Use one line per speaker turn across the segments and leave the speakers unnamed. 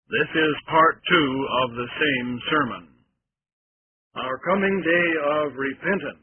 This is part 2 of the same sermon. Our coming day of repentance.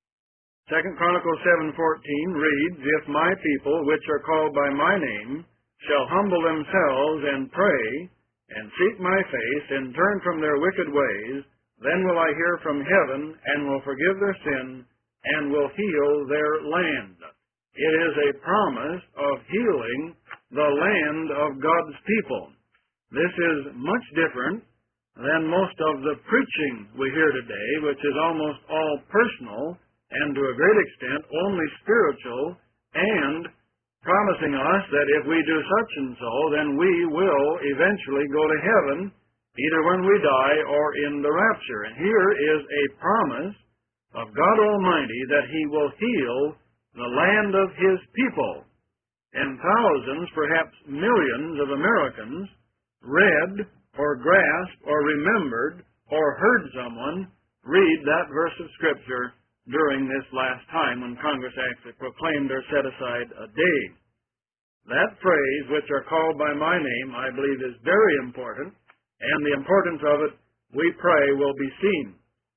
2 Chronicles 7:14 reads, "If my people, which are called by my name, shall humble themselves and pray, and seek my face, and turn from their wicked ways, then will I hear from heaven, and will forgive their sin, and will heal their land." It is a promise of healing the land of God's people. This is much different than most of the preaching we hear today, which is almost all personal and to a great extent only spiritual, and promising us that if we do such and so, then we will eventually go to heaven, either when we die or in the rapture. And here is a promise of God Almighty that He will heal the land of His people. And thousands, perhaps millions of Americans read or grasped or remembered or heard someone read that verse of Scripture during this last time when Congress actually proclaimed or set aside a day. That phrase, "which are called by my name," I believe is very important, and the importance of it, we pray, will be seen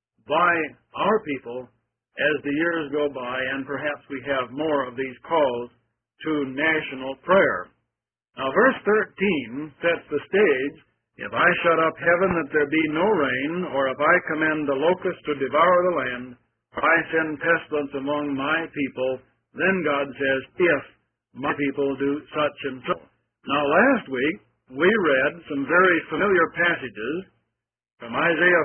by our people as the years go by, and perhaps we have more of these calls to national prayer. Now, verse 13 sets the stage. "If I shut up heaven that there be no rain, or if I command the locust to devour the land, or I send pestilence among my people, then," God says, "if my people do such and so." Now, last week, we read some very familiar passages from Isaiah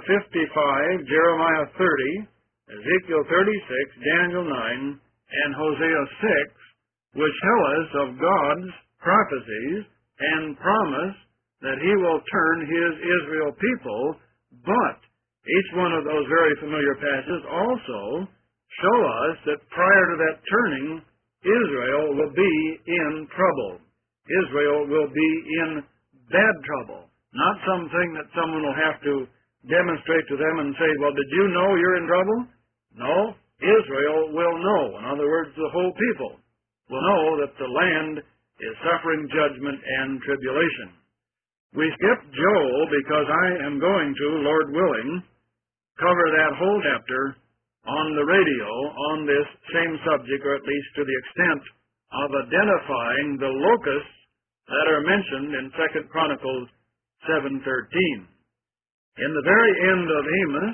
55, Jeremiah 30, Ezekiel 36, Daniel 9, and Hosea 6, which tell us of God's prophecies and promise that He will turn His Israel people, but each one of those very familiar passages also show us that prior to that turning, Israel will be in trouble. Israel will be in bad trouble. Not something that someone will have to demonstrate to them and say, "Well, did you know you're in trouble?" No, Israel will know. In other words, the whole people will know that the land is suffering judgment and tribulation. We skipped Joel because I am going to, Lord willing, cover that whole chapter on the radio on this same subject, or at least to the extent of identifying the locusts that are mentioned in 2 Chronicles 7:13. In the very end of Amos,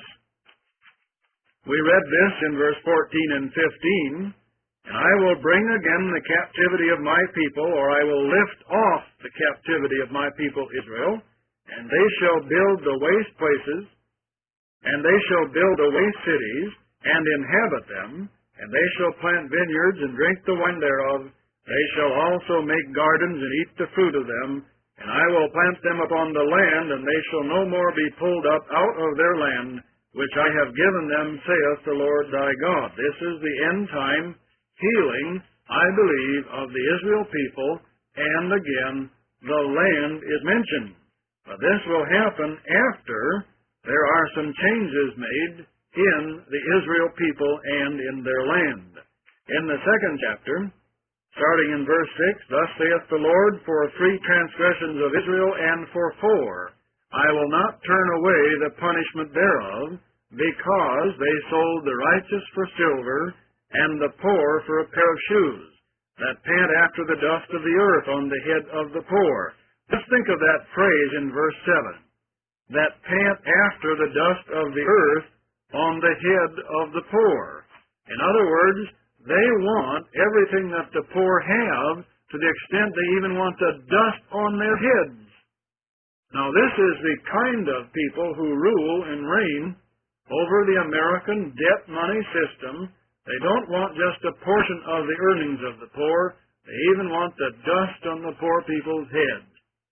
we read this in verse 14 and 15, "And I will bring again the captivity of my people, or I will lift off the captivity of my people Israel, and they shall build the waste places, and they shall build the waste cities, and inhabit them, and they shall plant vineyards and drink the wine thereof. They shall also make gardens and eat the fruit of them, and I will plant them upon the land, and they shall no more be pulled up out of their land, which I have given them, saith the Lord thy God." This is the end time healing, I believe, of the Israel people, and again, the land is mentioned. But this will happen after there are some changes made in the Israel people and in their land. In the second chapter, starting in verse 6, "Thus saith the Lord, for 3 transgressions of Israel, and for 4, I will not turn away the punishment thereof, because they sold the righteous for silver, and the poor for a pair of shoes, that pant after the dust of the earth on the head of the poor." Just think of that phrase in verse 7, "that pant after the dust of the earth on the head of the poor." In other words, they want everything that the poor have, to the extent they even want the dust on their heads. Now, this is the kind of people who rule and reign over the American debt money system. They don't want just a portion of the earnings of the poor. They even want the dust on the poor people's heads.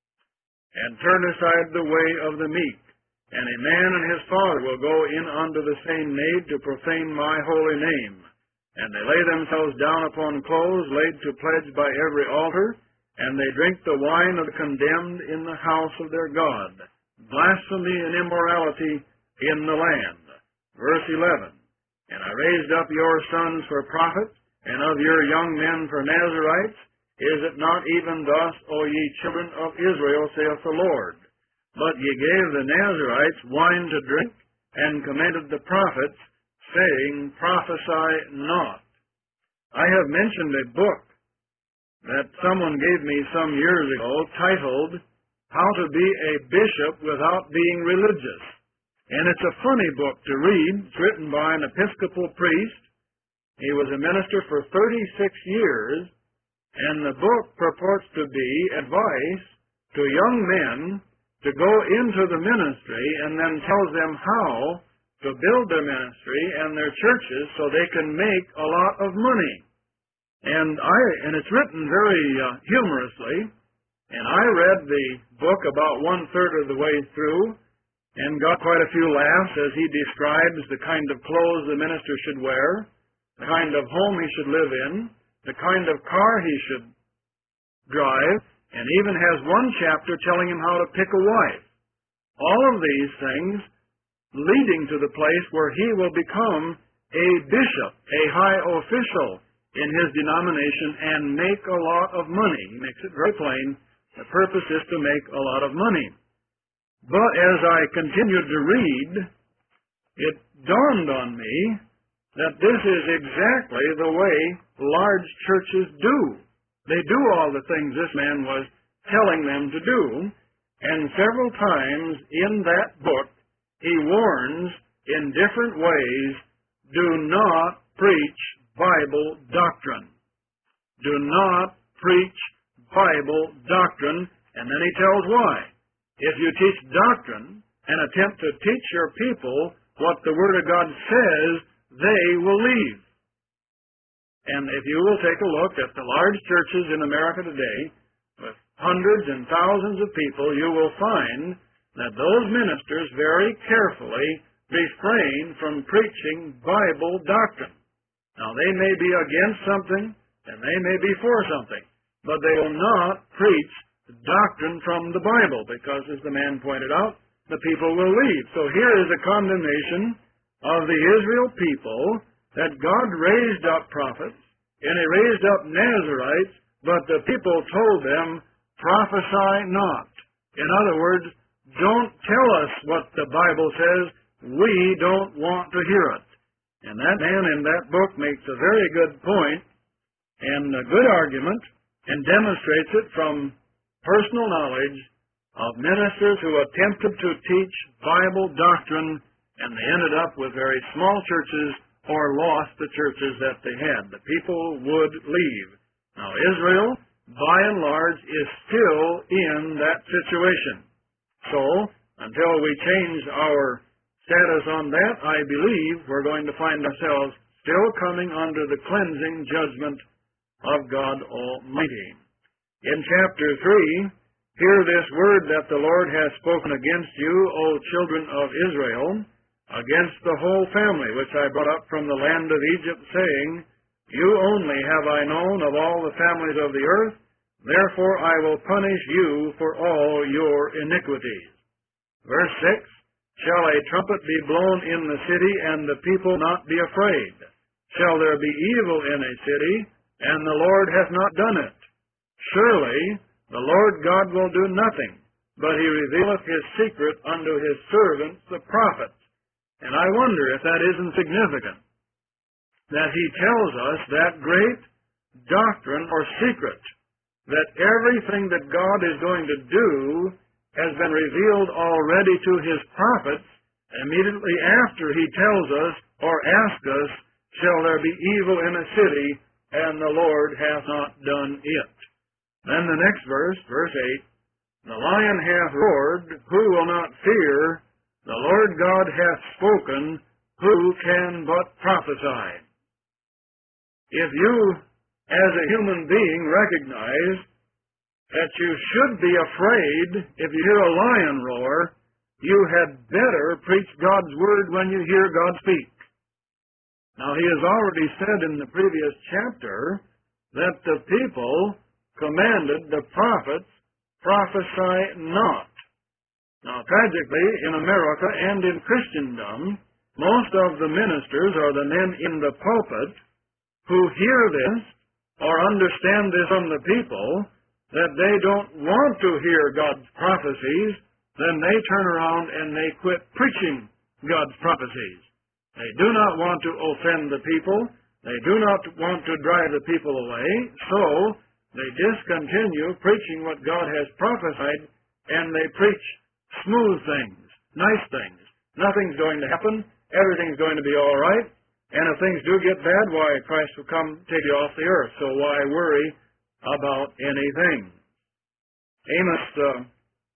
"And turn aside the way of the meek, and a man and his father will go in unto the same nave to profane my holy name. And they lay themselves down upon clothes laid to pledge by every altar, and they drink the wine of the condemned in the house of their God. Blasphemy and immorality in the land." Verse 11, "And I raised up your sons for prophets, and of your young men for Nazarites. Is it not even thus, O ye children of Israel, saith the Lord? But ye gave the Nazarites wine to drink, and commanded the prophets, saying, Prophesy not. I have mentioned a book that someone gave me some years ago titled, How to Be a Bishop Without Being Religious. And it's a funny book to read. It's written by an Episcopal priest. He was a minister for 36 years, and the book purports to be advice to young men to go into the ministry, and then tells them how to build their ministry and their churches so they can make a lot of money. And it's written very humorously, and I read the book about 1/3 of the way through and got quite a few laughs as he describes the kind of clothes the minister should wear, the kind of home he should live in, the kind of car he should drive, and even has one chapter telling him how to pick a wife. All of these things leading to the place where he will become a bishop, a high official in his denomination, and make a lot of money. He makes it very plain. The purpose is to make a lot of money. But as I continued to read, it dawned on me that this is exactly the way large churches do. They do all the things this man was telling them to do, and several times in that book he warns in different ways, do not preach Bible doctrine. Do not preach Bible doctrine, and then he tells why. If you teach doctrine and attempt to teach your people what the Word of God says, they will leave. And if you will take a look at the large churches in America today, with hundreds and thousands of people, you will find that those ministers very carefully refrain from preaching Bible doctrine. Now, they may be against something, and they may be for something, but they will not preach doctrine from the Bible, because, as the man pointed out, the people will leave. So here is a condemnation of the Israel people, that God raised up prophets, and He raised up Nazarites, but the people told them, prophesy not. In other words, don't tell us what the Bible says. We don't want to hear it. And that man in that book makes a very good point and a good argument, and demonstrates it from personal knowledge of ministers who attempted to teach Bible doctrine, and they ended up with very small churches or lost the churches that they had. The people would leave. Now, Israel, by and large, is still in that situation. So, until we change our status on that, I believe we're going to find ourselves still coming under the cleansing judgment of God Almighty. In chapter 3, hear this word that the Lord has spoken against you, O children of Israel, against the whole family, which I brought up from the land of Egypt, saying, You only have I known of all the families of the earth, therefore I will punish you for all your iniquities. Verse 6, Shall a trumpet be blown in the city, and the people not be afraid? Shall there be evil in a city, and the Lord hath not done it? Surely the Lord God will do nothing, but He revealeth His secret unto His servants the prophets. And I wonder if that isn't significant, that He tells us that great doctrine or secret, that everything that God is going to do has been revealed already to His prophets immediately after He tells us or asks us, Shall there be evil in a city, and the Lord hath not done it? Then the next verse, verse 8, The lion hath roared, who will not fear? The Lord God hath spoken, who can but prophesy? If you, as a human being, recognize that you should be afraid if you hear a lion roar, you had better preach God's word when you hear God speak. Now, He has already said in the previous chapter that the people commanded the prophets, prophesy not. Now, tragically, in America and in Christendom, most of the ministers or the men in the pulpit who hear this or understand this from the people, that they don't want to hear God's prophecies then they turn around and they quit preaching God's prophecies. They do not want to offend the people. They do not want to drive the people away, so they discontinue preaching what God has prophesied, and they preach smooth things, nice things. Nothing's going to happen. Everything's going to be all right. And if things do get bad, why, Christ will come take you off the earth. So why worry about anything? Amos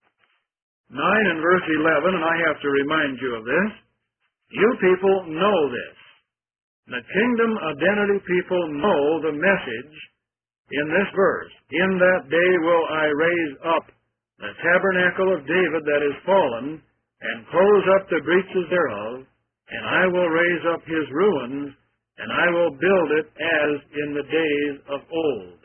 9 and verse 11, and I have to remind you of this. You people know this. The kingdom identity people know the message in this verse. In that day will I raise up the tabernacle of David that is fallen, and close up the breaches thereof, and I will raise up his ruins, and I will build it as in the days of old.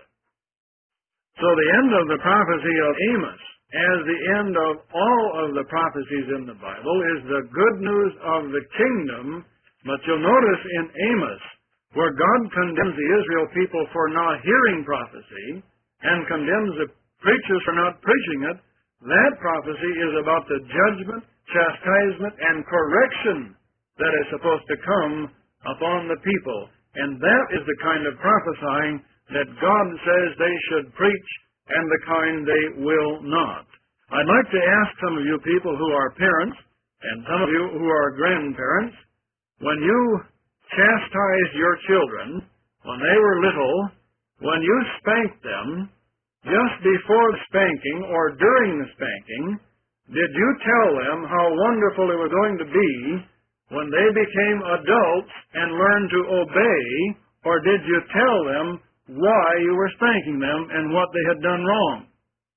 So the end of the prophecy of Amos, as the end of all of the prophecies in the Bible, is the good news of the kingdom. But you'll notice in Amos, where God condemns the Israel people for not hearing prophecy, and condemns the preachers for not preaching it, that prophecy is about the judgment, chastisement, and correction that is supposed to come upon the people. And that is the kind of prophesying that God says they should preach, and the kind they will not. I'd like to ask some of you people who are parents, and some of you who are grandparents, when you chastised your children when they were little, when you spanked them, just before the spanking or during the spanking, did you tell them how wonderful it was going to be when they became adults and learned to obey, or did you tell them why you were spanking them and what they had done wrong?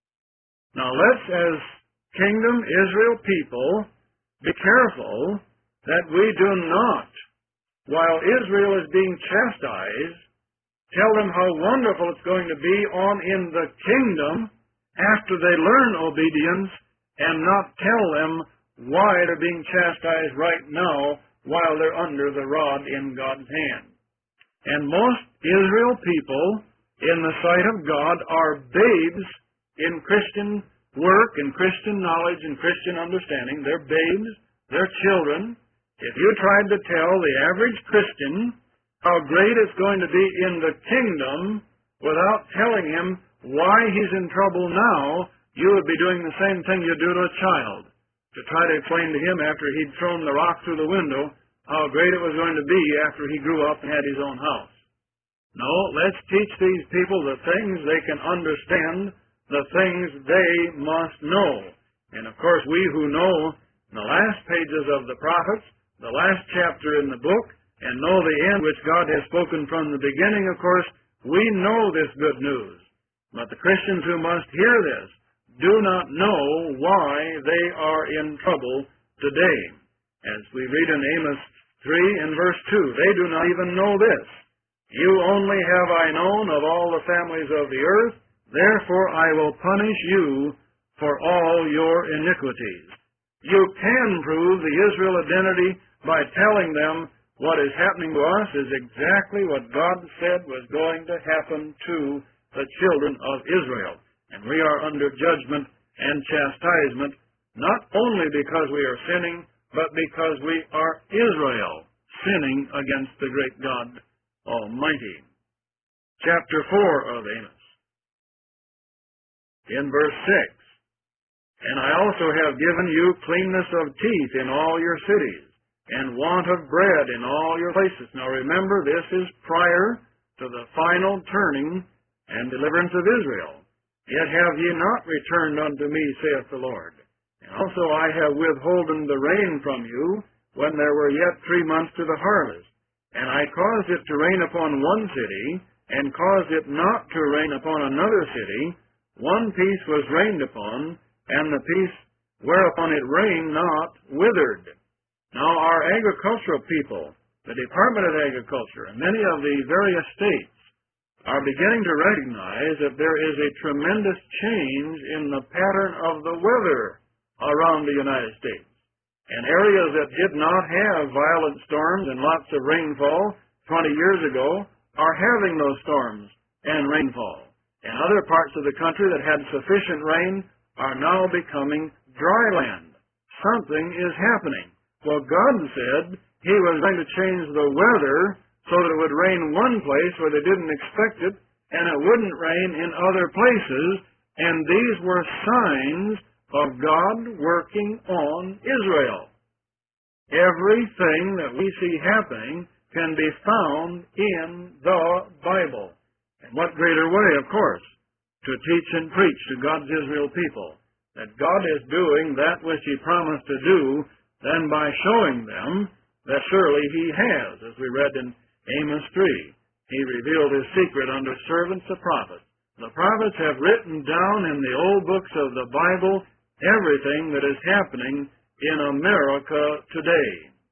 Now let's, as kingdom Israel people, be careful that we do not, while Israel is being chastised, tell them how wonderful it's going to be on in the kingdom after they learn obedience, and not tell them why they're being chastised right now while they're under the rod in God's hand. And most Israel people, in the sight of God, are babes in Christian work and Christian knowledge and Christian understanding. They're babes. They're children. If you tried to tell the average Christian how great it's going to be in the kingdom without telling him why he's in trouble now, you would be doing the same thing you do to a child, to try to explain to him after he'd thrown the rock through the window how great it was going to be after he grew up and had his own house. No, let's teach these people the things they can understand, the things they must know. And of course, we who know the last pages of the prophets, the last chapter in the book, and know the end which God has spoken from the beginning, of course, we know this good news. But the Christians who must hear this do not know why they are in trouble today. As we read in Amos 3 and verse 2, they do not even know this. You only have I known of all the families of the earth, therefore I will punish you for all your iniquities. You can prove the Israel identity by telling them what is happening to us is exactly what God said was going to happen to the children of Israel. And we are under judgment and chastisement, not only because we are sinning, but because we are Israel, sinning against the great God Almighty. Chapter 4 of Amos, in verse 6, And I also have given you cleanness of teeth in all your cities, and want of bread in all your places. Now remember, this is prior to the final turning and deliverance of Israel. Yet have ye not returned unto me, saith the Lord. And also I have withholden the rain from you, when there were yet 3 months to the harvest. And I caused it to rain upon one city, and caused it not to rain upon another city. One piece was rained upon, and the piece whereupon it rained not withered. Now our agricultural people, the Department of Agriculture, and many of the various states are beginning to recognize that there is a tremendous change in the pattern of the weather around the United States. And areas that did not have violent storms and lots of rainfall 20 years ago are having those storms and rainfall. And other parts of the country that had sufficient rain are now becoming dry land. Something is happening. Well, God said He was going to change the weather so that it would rain one place where they didn't expect it, and it wouldn't rain in other places, and these were signs of God working on Israel. Everything that we see happening can be found in the Bible. And what greater way, of course, to teach and preach to God's Israel people that God is doing that which He promised to do than by showing them that surely He has, as we read in Amos 3. He revealed His secret unto servants the prophets. The prophets have written down in the old books of the Bible everything that is happening in America today.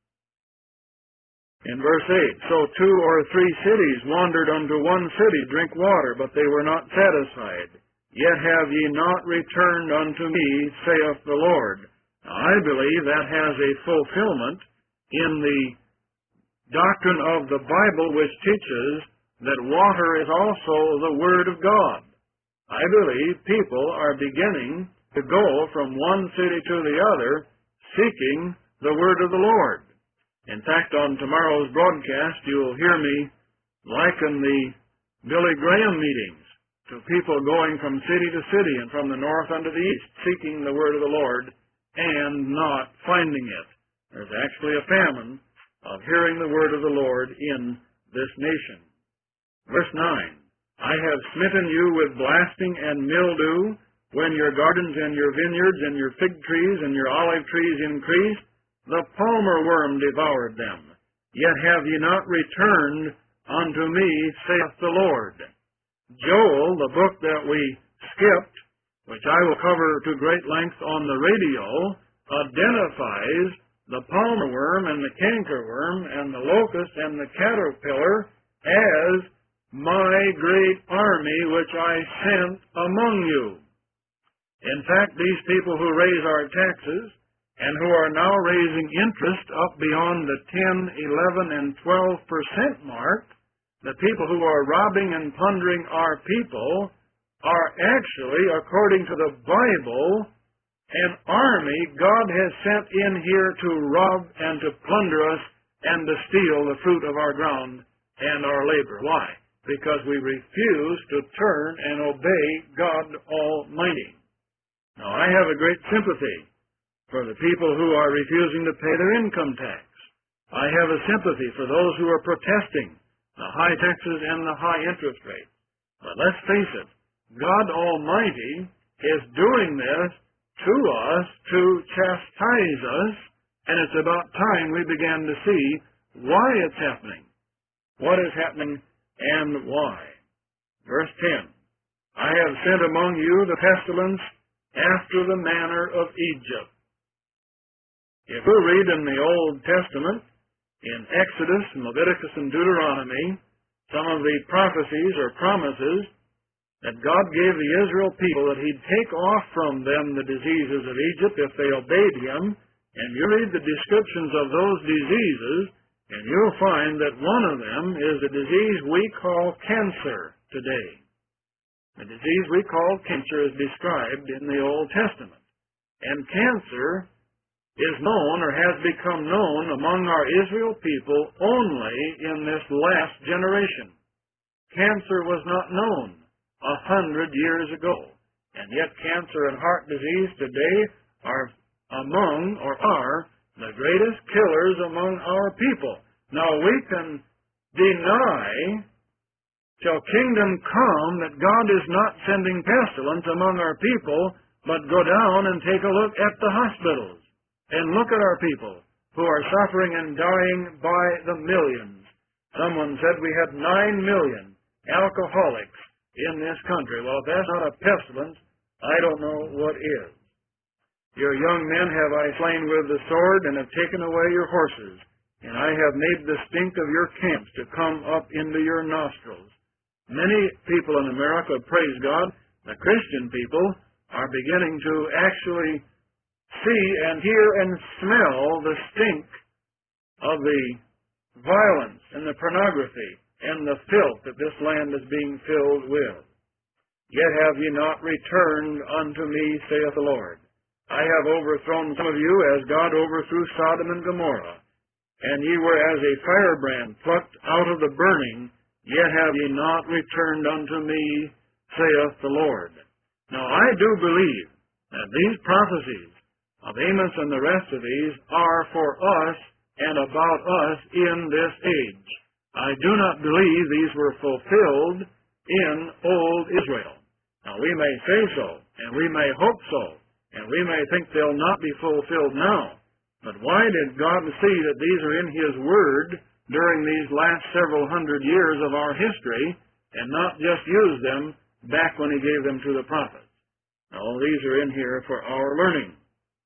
In verse 8, so 2 or 3 cities wandered unto one city, drink water, but they were not satisfied. Yet have ye not returned unto me, saith the Lord. Now, I believe that has a fulfillment in the doctrine of the Bible, which teaches that water is also the Word of God. I believe people are beginning to go from one city to the other, seeking the Word of the Lord. In fact, on tomorrow's broadcast, you'll hear me liken the Billy Graham meetings to people going from city to city and from the north unto the east, seeking the Word of the Lord and not finding it. There's actually a famine of hearing the Word of the Lord in this nation. Verse 9, I have smitten you with blasting and mildew when your gardens and your vineyards and your fig trees and your olive trees increased. The palmer worm devoured them. Yet have ye not returned unto me, saith the Lord. Joel, the book that we skipped, which I will cover to great length on the radio, identifies the palmer worm and the cankerworm and the locust and the caterpillar as my great army which I sent among you. In fact, these people who raise our taxes and who are now raising interest up beyond the 10, 11, and 12% mark, the people who are robbing and plundering our people are actually, according to the Bible, an army God has sent in here to rob and to plunder us and to steal the fruit of our ground and our labor. Why? Because we refuse to turn and obey God Almighty. Now, I have a great sympathy for the people who are refusing to pay their income tax. I have a sympathy for those who are protesting the high taxes and the high interest rates. But let's face it, God Almighty is doing this to us to chastise us, and it's about time we began to see why it's happening, what is happening, and why. Verse 10, I have sent among you the pestilence after the manner of Egypt. If we read in the Old Testament, in Exodus, Leviticus, and Deuteronomy, some of the prophecies or promises that God gave the Israel people that He'd take off from them the diseases of Egypt if they obeyed Him, and you read the descriptions of those diseases, and you'll find that one of them is a disease we call cancer today. The disease we call cancer is described in the Old Testament. And cancer is known or has become known among our Israel people only in this last generation. Cancer was not known 100 years ago. And yet cancer and heart disease today are among or are the greatest killers among our people. Now we can deny till kingdom come that God is not sending pestilence among our people, but go down and take a look at the hospitals and look at our people who are suffering and dying by the millions. Someone said we had 9 million alcoholics in this country. Well, if that's not a pestilence, I don't know what is. Your young men have I slain with the sword and have taken away your horses, and I have made the stink of your camps to come up into your nostrils. Many people in America, praise God, the Christian people, are beginning to actually see and hear and smell the stink of the violence and the pornography and the filth that this land is being filled with. Yet have ye not returned unto me, saith the Lord. I have overthrown some of you as God overthrew Sodom and Gomorrah. And ye were as a firebrand plucked out of the burning, yet have ye not returned unto me, saith the Lord. Now I do believe that these prophecies of Amos and the rest of these are for us and about us in this age. I do not believe these were fulfilled in old Israel. Now we may say so, and we may hope so, and we may think they'll not be fulfilled now. But why did God see that these are in His Word during these last several hundred years of our history and not just use them back when He gave them to the prophets? No, these are in here for our learning.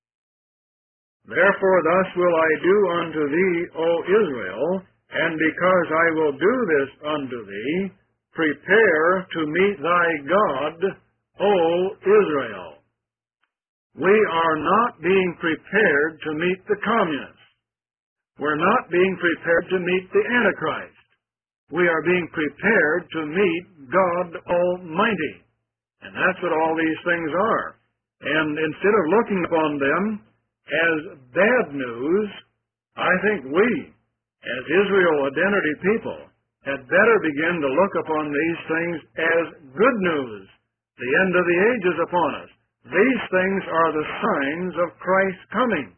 Therefore thus will I do unto thee, O Israel, and because I will do this unto thee, prepare to meet thy God, O Israel. We are not being prepared to meet the communists. We're not being prepared to meet the Antichrist. We are being prepared to meet God Almighty. And that's what all these things are. And instead of looking upon them as bad news, I think we, as Israel identity people, had better begin to look upon these things as good news. The end of the age is upon us. These things are the signs of Christ's coming.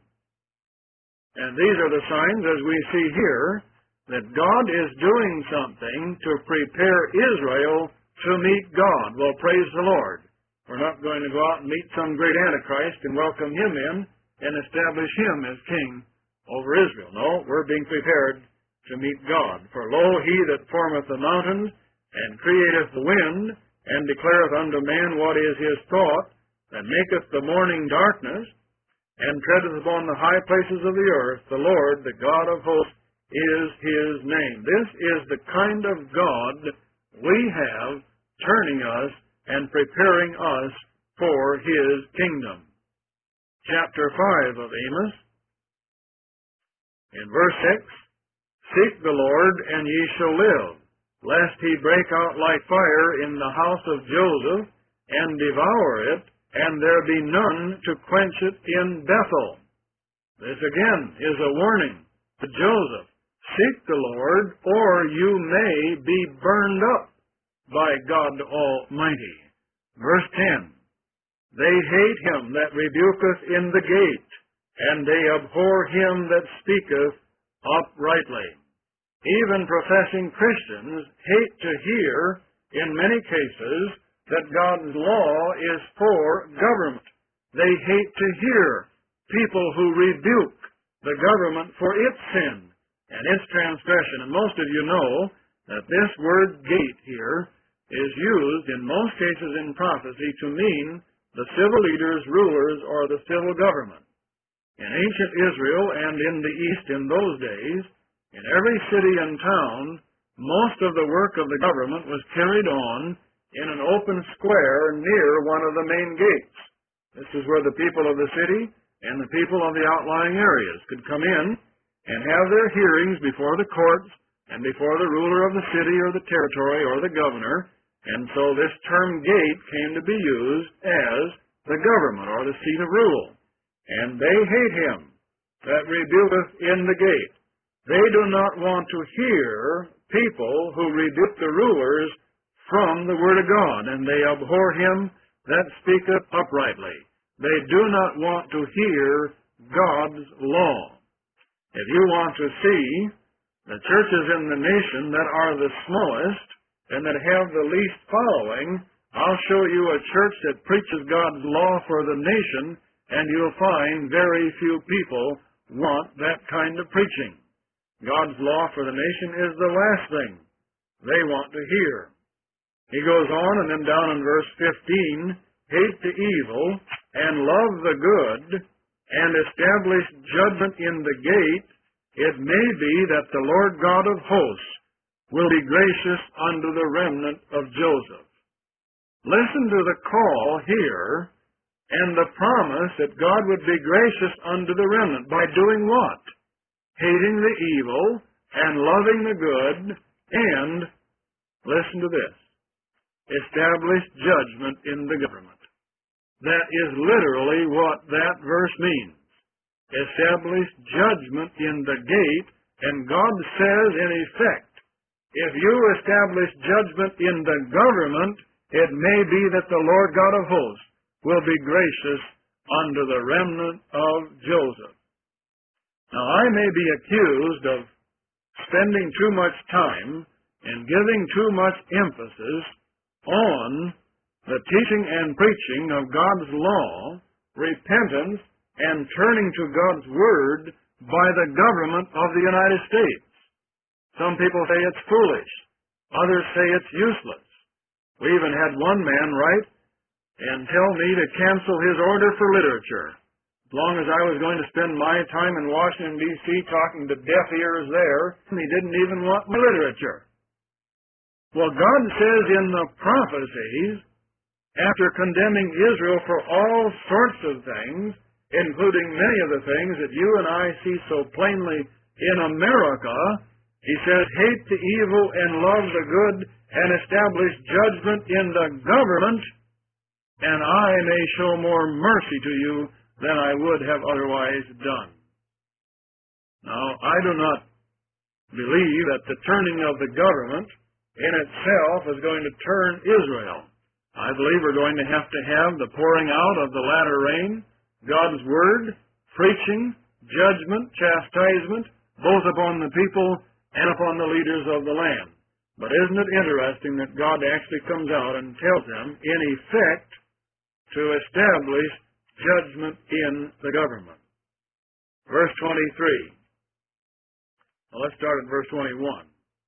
And these are the signs, as we see here, that God is doing something to prepare Israel to meet God. Well, praise the Lord. We're not going to go out and meet some great Antichrist and welcome him in and establish him as king over Israel. No, we're being prepared to meet God. For lo, he that formeth the mountains, and createth the wind, and declareth unto man what is his thought, that maketh the morning darkness, and treadeth upon the high places of the earth, the Lord, the God of hosts, is his name. This is the kind of God we have turning us and preparing us for his kingdom. Chapter 5 of Amos, in verse 6, Seek the Lord, and ye shall live, lest he break out like fire in the house of Joseph, and devour it, and there be none to quench it in Bethel. This again is a warning to Joseph. Seek the Lord, or you may be burned up by God Almighty. Verse 10, They hate him that rebuketh in the gate, and they abhor him that speaketh uprightly. Even professing Christians hate to hear, in many cases, that God's law is for government. They hate to hear people who rebuke the government for its sin and its transgression. And most of you know that this word gate here is used in most cases in prophecy to mean the civil leaders, rulers, or the civil government. In ancient Israel and in the East in those days, in every city and town, most of the work of the government was carried on in an open square near one of the main gates. This is where the people of the city and the people of the outlying areas could come in and have their hearings before the courts and before the ruler of the city or the territory or the governor. And so this term gate came to be used as the government or the seat of rule. And they hate him that rebuketh in the gate. They do not want to hear people who rebuke the rulers from the Word of God, and they abhor him that speaketh uprightly. They do not want to hear God's law. If you want to see the churches in the nation that are the smallest and that have the least following, I'll show you a church that preaches God's law for the nation, and you'll find very few people want that kind of preaching. God's law for the nation is the last thing they want to hear. He goes on, and then down in verse 15, Hate the evil, and love the good, and establish judgment in the gate, it may be that the Lord God of hosts will be gracious unto the remnant of Joseph. Listen to the call here, and the promise that God would be gracious unto the remnant. By doing what? Hating the evil, and loving the good, and, listen to this, establish judgment in the government. That is literally what that verse means. Establish judgment in the gate, and God says in effect, if you establish judgment in the government, it may be that the Lord God of hosts will be gracious unto the remnant of Joseph. Now, I may be accused of spending too much time and giving too much emphasis on the teaching and preaching of God's law, repentance, and turning to God's Word by the government of the United States. Some people say it's foolish. Others say it's useless. We even had one man write and tell me to cancel his order for literature, as long as I was going to spend my time in Washington, D.C. talking to deaf ears there, and he didn't even want my literature. Well, God says in the prophecies, after condemning Israel for all sorts of things, including many of the things that you and I see so plainly in America, he says, hate the evil and love the good, and establish judgment in the government, and I may show more mercy to you than I would have otherwise done. Now, I do not believe that the turning of the government in itself is going to turn Israel. I believe we're going to have the pouring out of the latter rain, God's Word, preaching, judgment, chastisement, both upon the people and upon the leaders of the land. But isn't it interesting that God actually comes out and tells them, in effect, to establish judgment in the government? Verse 23. Well, let's start at verse 21.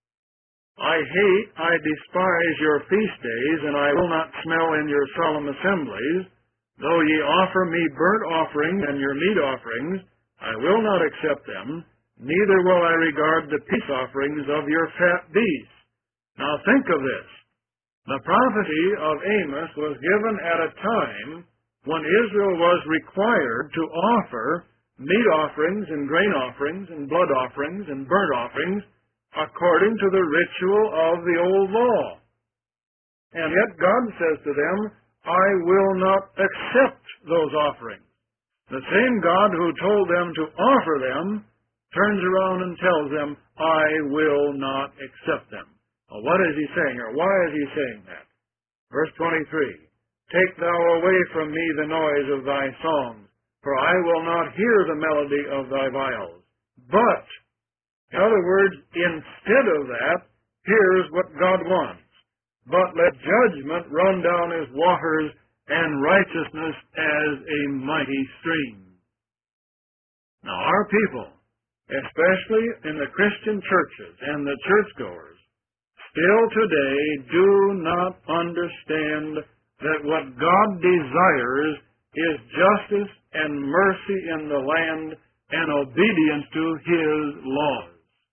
I despise your feast days, and I will not smell in your solemn assemblies. Though ye offer me burnt offerings and your meat offerings, I will not accept them, neither will I regard the peace offerings of your fat beasts. Now think of this. The prophecy of Amos was given at a time when Israel was required to offer meat offerings and grain offerings and blood offerings and burnt offerings according to the ritual of the old law. And yet God says to them, I will not accept those offerings. The same God who told them to offer them turns around and tells them, I will not accept them. Well, what is he saying, or why is he saying that? Verse 23, take thou away from me the noise of thy songs, for I will not hear the melody of thy viols. But, in other words, instead of that, here's what God wants. But let judgment run down as waters, and righteousness as a mighty stream. Now our people, especially in the Christian churches and the churchgoers, still today do not understand that what God desires is justice and mercy in the land and obedience to His laws.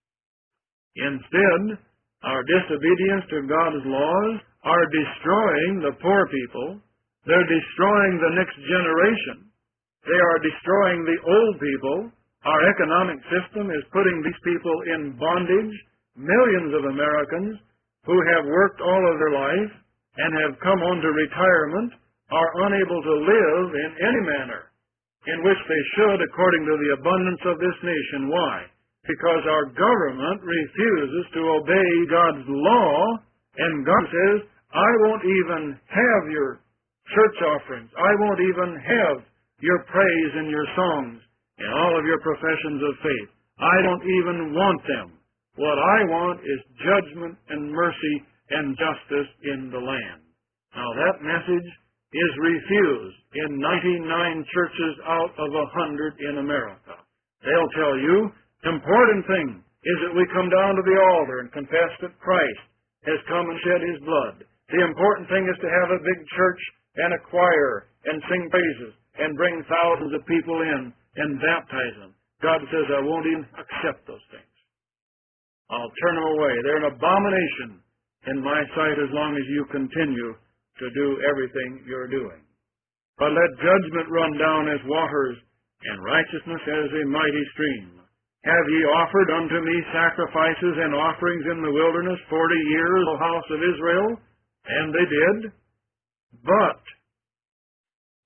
Instead, our disobedience to God's laws are destroying the poor people. They're destroying the next generation. They are destroying the old people. Our economic system is putting these people in bondage. Millions of Americans who have worked all of their life and have come on to retirement are unable to live in any manner in which they should according to the abundance of this nation. Why? Because our government refuses to obey God's law, and God says, I won't even have your church offerings. I won't even have your praise and your songs and all of your professions of faith. I don't even want them. What I want is judgment and mercy and justice in the land. Now that message is refused in 99 churches out of 100 in America. They'll tell you, the important thing is that we come down to the altar and confess that Christ has come and shed His blood. The important thing is to have a big church and a choir and sing praises and bring thousands of people in and baptize them. God says, I won't even accept those things. I'll turn them away. They're an abomination in my sight as long as you continue to do everything you're doing. But let judgment run down as waters, and righteousness as a mighty stream. Have ye offered unto me sacrifices and offerings in the wilderness 40 years, O house of Israel? And they did. But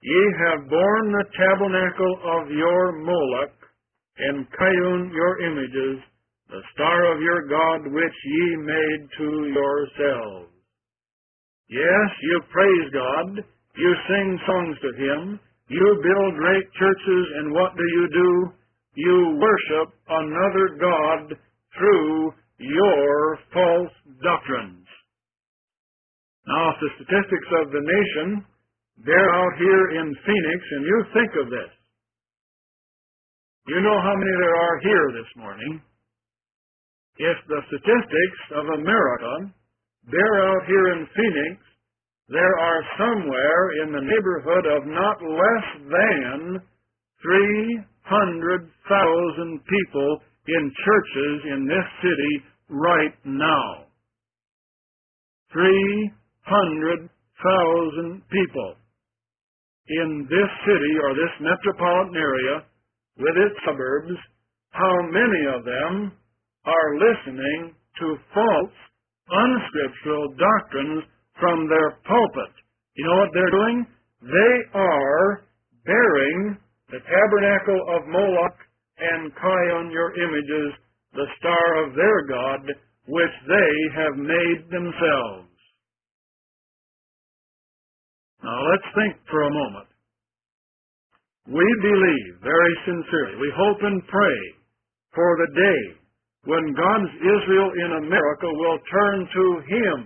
Ye have borne the tabernacle of your Moloch, and Chiun your images, the star of your God which ye made to yourselves. Yes, you praise God, you sing songs to Him, you build great churches, and what do? You worship another God through your false doctrines. Now, if the statistics of the nation bear out here in Phoenix, and you think of this, you know how many there are here this morning. If the statistics of America bear out here in Phoenix, there are somewhere in the neighborhood of not less than 300,000 people in churches in this city right now. 300,000 people in this city or this metropolitan area with its suburbs. How many of them are listening to false, unscriptural doctrines from their pulpit? You know what they're doing? They are bearing the tabernacle of Moloch and Chiun your images, the star of their God, which they have made themselves. Now let's think for a moment. We believe very sincerely, we hope and pray for the day when God's Israel in America will turn to Him.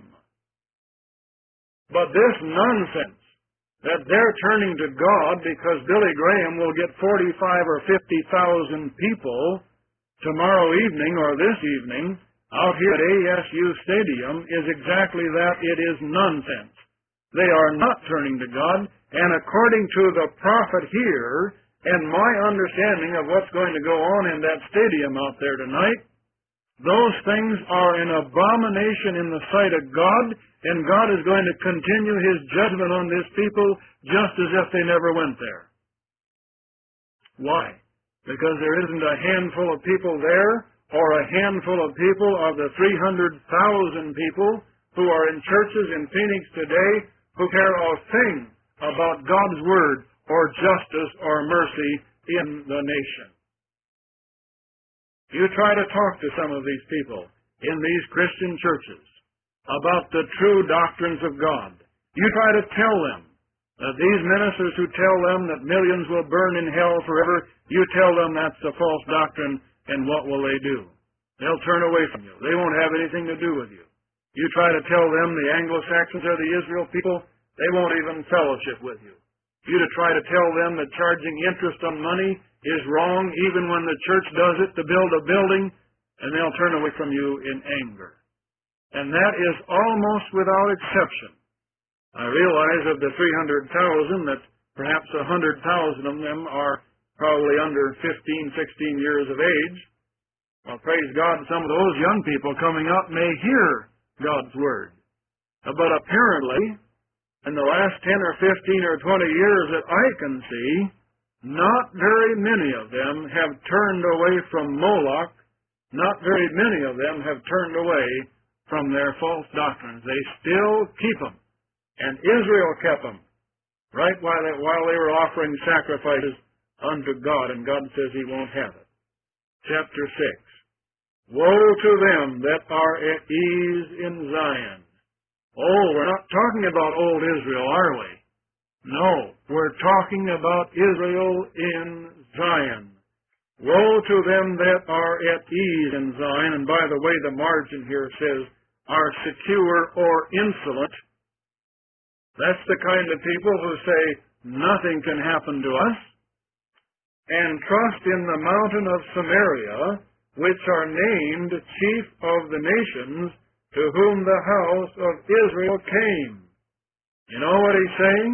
But this nonsense that they're turning to God because Billy Graham will get 45 or 50,000 people tomorrow evening or this evening out here at ASU Stadium is exactly that. It is nonsense. They are not turning to God, and according to the prophet here and my understanding of what's going to go on in that stadium out there tonight, those things are an abomination in the sight of God, and God is going to continue His judgment on this people just as if they never went there. Why? Because there isn't a handful of people there, or a handful of people of the 300,000 people who are in churches in Phoenix today who care a thing about God's Word or justice or mercy in the nation. You try to talk to some of these people in these Christian churches about the true doctrines of God. You try to tell them that these ministers who tell them that millions will burn in hell forever, you tell them that's a false doctrine, and what will they do? They'll turn away from you. They won't have anything to do with you. You try to tell them the Anglo-Saxons are the Israel people, they won't even fellowship with you. You to try to tell them that charging interest on money is wrong even when the church does it to build a building, and they'll turn away from you in anger. And that is almost without exception. I realize of the 300,000 that perhaps 100,000 of them are probably under 15, 16 years of age. Well, praise God, some of those young people coming up may hear God's Word. But apparently, in the last 10 or 15 or 20 years that I can see, not very many of them have turned away from Moloch. Not very many of them have turned away from their false doctrines. They still keep them. And Israel kept them right while they were offering sacrifices unto God, and God says He won't have it. Chapter 6. Woe to them that are at ease in Zion. Oh, we're not talking about old Israel, are we? No, we're talking about Israel in Zion. Woe to them that are at ease in Zion, and by the way, the margin here says, are secure or insolent. That's the kind of people who say, nothing can happen to us, and trust in the mountain of Samaria, which are named chief of the nations, to whom the house of Israel came. You know what he's saying?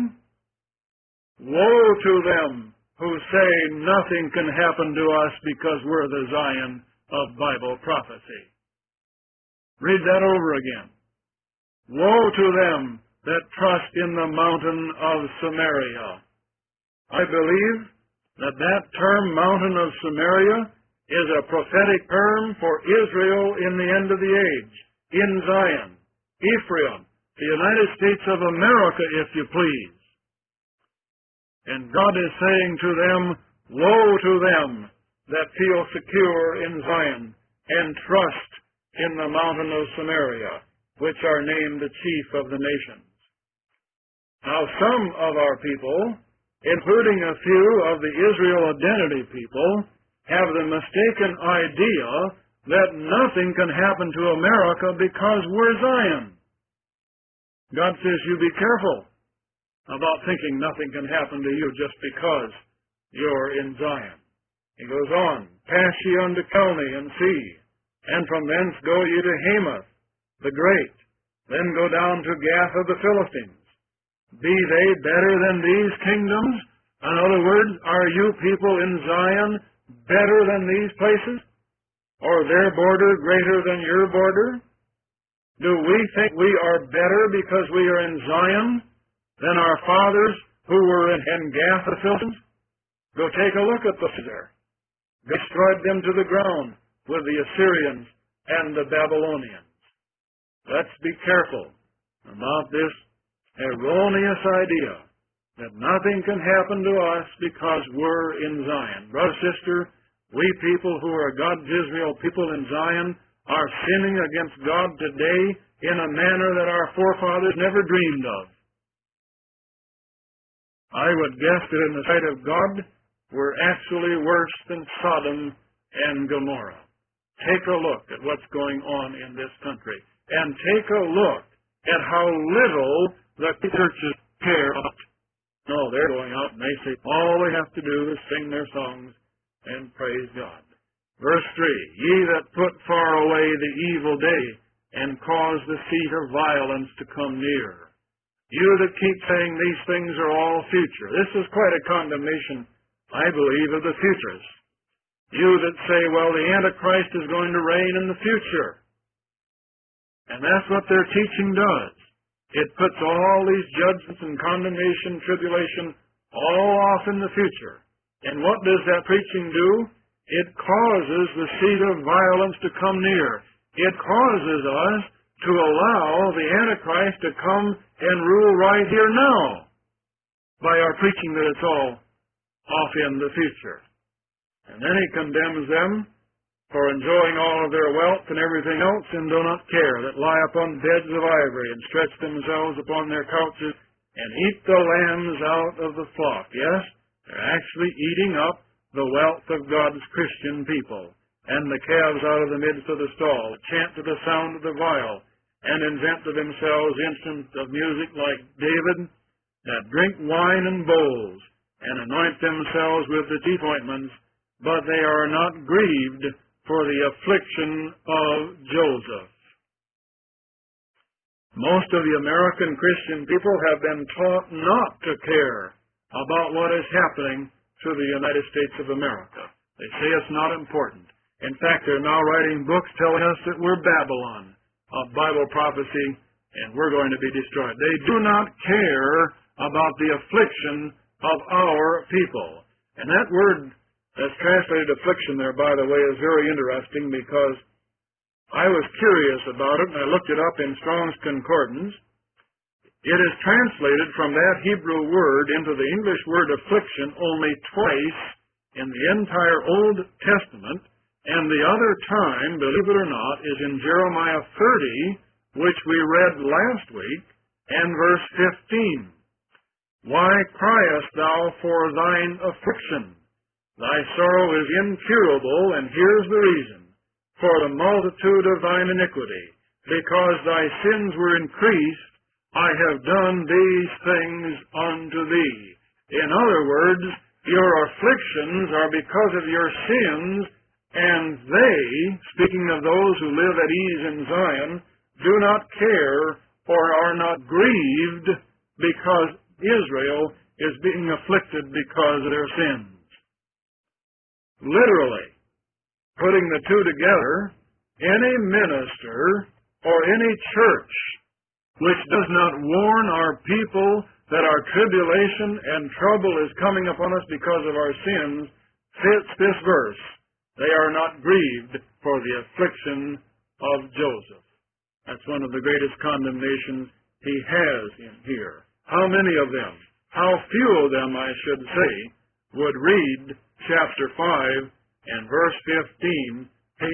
Woe to them who say nothing can happen to us because we're the Zion of Bible prophecy. Read that over again. Woe to them that trust in the mountain of Samaria. I believe that that term, mountain of Samaria, is a prophetic term for Israel in the end of the age. In Zion, Ephraim, the United States of America, if you please. And God is saying to them, woe to them that feel secure in Zion and trust in the mountain of Samaria, which are named the chief of the nations. Now some of our people, including a few of the Israel Identity people, have the mistaken idea that nothing can happen to America because we're Zion. God says you be careful about thinking nothing can happen to you just because you're in Zion. He goes on, pass ye unto Kelni and see, and from thence go ye to Hamath the great, then go down to Gath of the Philistines. Be they better than these kingdoms? In other words, are you people in Zion better than these places? Or their border greater than your border? Do we think we are better because we are in Zion than our fathers who were in Gath of the Philistines? Go take a look at those there. Destroyed them to the ground with the Assyrians and the Babylonians. Let's be careful about this erroneous idea that nothing can happen to us because we're in Zion. Brother, sister, we people who are God's Israel, people in Zion, are sinning against God today in a manner that our forefathers never dreamed of. I would guess that in the sight of God, we're actually worse than Sodom and Gomorrah. Take a look at what's going on in this country, and take a look at how little the churches care about. No, they're going out and they say all they have to do is sing their songs and praise God. Verse 3, ye that put far away the evil day and cause the seat of violence to come near. You that keep saying these things are all future. This is quite a condemnation, I believe, of the futurists. You that say, well, the Antichrist is going to reign in the future. And that's what their teaching does. It puts all these judgments and condemnation, tribulation, all off in the future. And what does that preaching do? It causes the seat of violence to come near. It causes us to allow the Antichrist to come and rule right here now by our preaching that it's all off in the future. And then he condemns them for enjoying all of their wealth and everything else, and do not care, that lie upon beds of ivory, and stretch themselves upon their couches, and eat the lambs out of the flock. Yes, they're actually eating up the wealth of God's Christian people, and the calves out of the midst of the stall, chant to the sound of the viol, and invent to themselves instruments of music like David, that drink wine in bowls, and anoint themselves with the chief ointments, but they are not grieved for the affliction of Joseph. Most of the American Christian people have been taught not to care about what is happening to the United States of America. They say it's not important. In fact, they're now writing books telling us that we're Babylon, a Bible prophecy, and we're going to be destroyed. They do not care about the affliction of our people. And that word that's translated affliction there, by the way, is very interesting, because I was curious about it, and I looked it up in Strong's Concordance. It is translated from that Hebrew word into the English word affliction only twice in the entire Old Testament, and the other time, believe it or not, is in Jeremiah 30, which we read last week, and verse 15. Why criest thou for thine affliction? Thy sorrow is incurable, and here's the reason. For the multitude of thine iniquity, because thy sins were increased, I have done these things unto thee. In other words, your afflictions are because of your sins, and they, speaking of those who live at ease in Zion, do not care or are not grieved because Israel is being afflicted because of their sins. Literally, putting the two together, any minister or any church which does not warn our people that our tribulation and trouble is coming upon us because of our sins fits this verse. They are not grieved for the affliction of Joseph. That's one of the greatest condemnations he has in here. How many of them how few of them, I should say, would read chapter 5 and verse 15.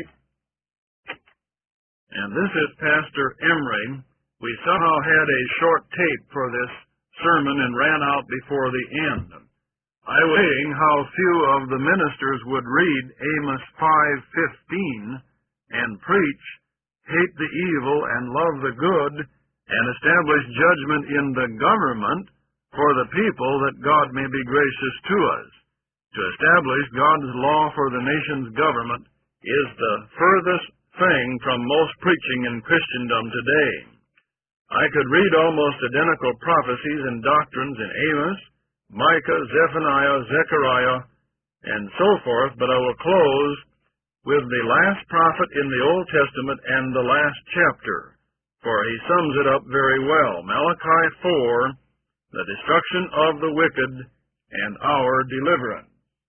And this is Pastor Emery. We somehow had a short tape for this sermon and ran out before the end. I was saying how few of the ministers would read Amos 5:15 and preach, hate the evil and love the good, and establish judgment in the government for the people, that God may be gracious to us. To establish God's law for the nation's government is the furthest thing from most preaching in Christendom today. I could read almost identical prophecies and doctrines in Amos, Micah, Zephaniah, Zechariah, and so forth, but I will close with the last prophet in the Old Testament and the last chapter, for he sums it up very well. Malachi 4, the destruction of the wicked and our deliverance.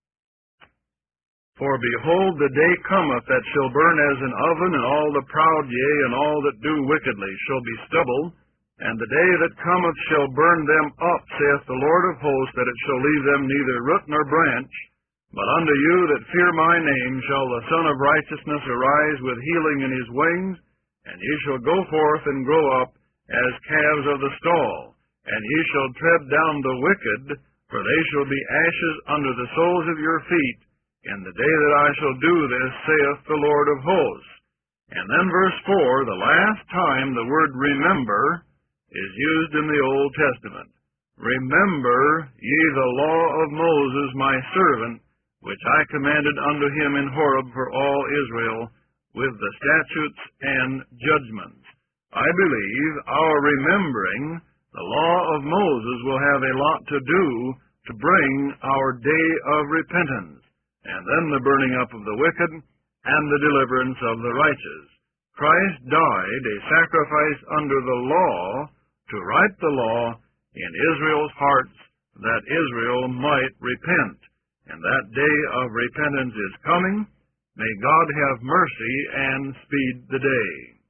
For behold, the day cometh that shall burn as an oven, and all the proud, yea, and all that do wickedly shall be stubble. And the day that cometh shall burn them up, saith the Lord of hosts, that it shall leave them neither root nor branch. But unto you that fear my name shall the Son of Righteousness arise with healing in his wings, and ye shall go forth and grow up as calves of the stall. And ye shall tread down the wicked, for they shall be ashes under the soles of your feet, in the day that I shall do this, saith the Lord of hosts. And then verse 4, the last time the word remember is used in the Old Testament. Remember ye the law of Moses my servant, which I commanded unto him in Horeb for all Israel, with the statutes and judgments. I believe our remembering the law of Moses will have a lot to do to bring our day of repentance, and then the burning up of the wicked and the deliverance of the righteous. Christ died a sacrifice under the law to write the law in Israel's hearts, that Israel might repent. And that day of repentance is coming. May God have mercy and speed the day.